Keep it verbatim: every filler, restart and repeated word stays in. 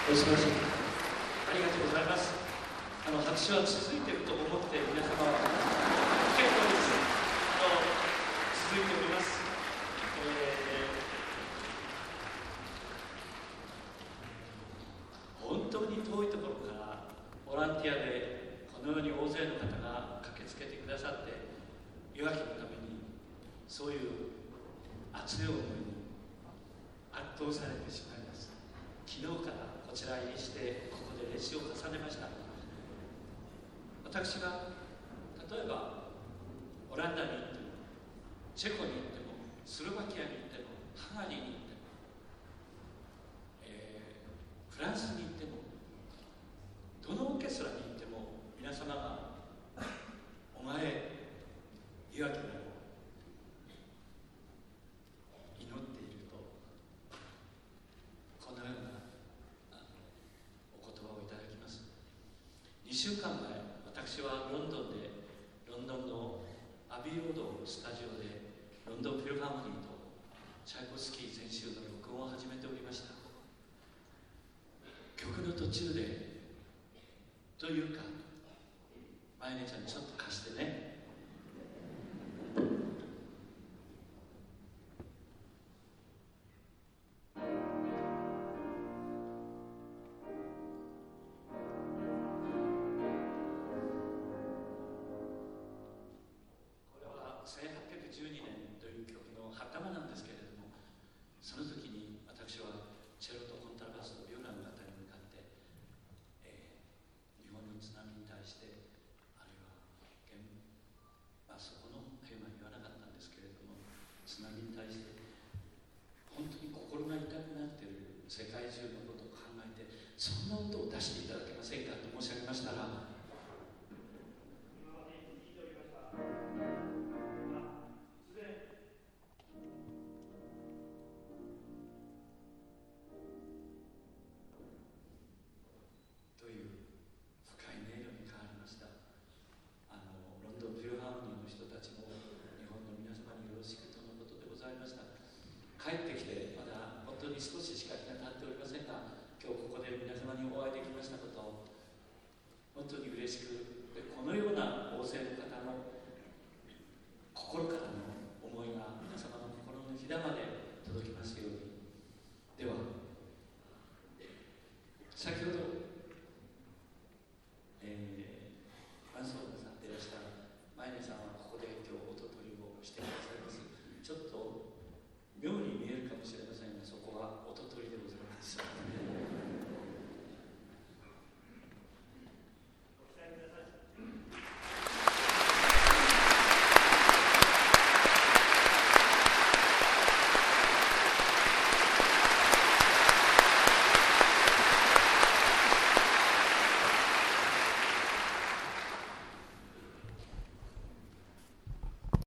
お忙しい。ありがとうございます。あの拍手は続いていると思って皆様は結構です。あの続いております。えー、本当に遠いところからボランティアでこのように大勢の方が駆けつけてくださって、岩木のためにそういう熱い思いに圧倒されてしまいます。昨日からこちら入りしてここで練習を重ねました。私が例えばオランダに行ってもチェコに行ってもスロバキアに行ってもハンガリーに行っても、えー、フランスに行ってもどのオーケストラに行っても皆様がお前岩木だろう祈っていると、このようなお言葉をいただきます。にしゅうかんまえ、私はロンドンでロンドンのアビーロードスタジオでロンドンフィルハーモニーとチャイコフスキー全集の録音を始めておりました。曲の途中でというか、まゆねちゃんちょっと貸してね。せんはっぴゃくじゅうにねんという曲の頭なんですけれども、その時に私はチェロとコントラバスとビオラの方に向かって、えー、日本の津波に対して、あるいは、まあ、そこのテーマに言わなかったんですけれども、津波に対して本当に心が痛くなっている世界中のことを考えて、そんな音を出していただけませんかと申し上げましたら、という深い音色に変わりました。あのロンドンフィルハーモニーの人たちも日本の皆様によろしくとのことでございました。帰ってきてまだ本当に少ししか日が経っておりませんが、今日ここで皆様にお会いできましたことを本当に嬉しく